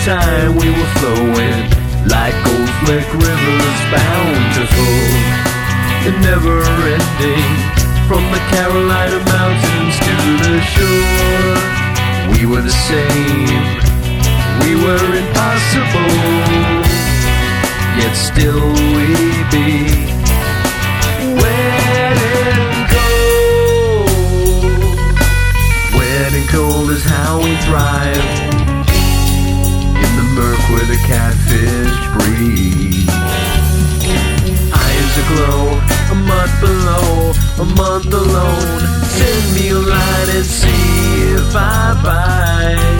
time we were flowing like gold fleck rivers, bountiful and never ending. From the Carolina mountains to the shore, we were the same, we were impossible, yet still we be wet and cold. Wet and cold is how we thrive in the murk where the catfish breathe. Eyes aglow, a month below, a month alone. Send me a line and see if I bite.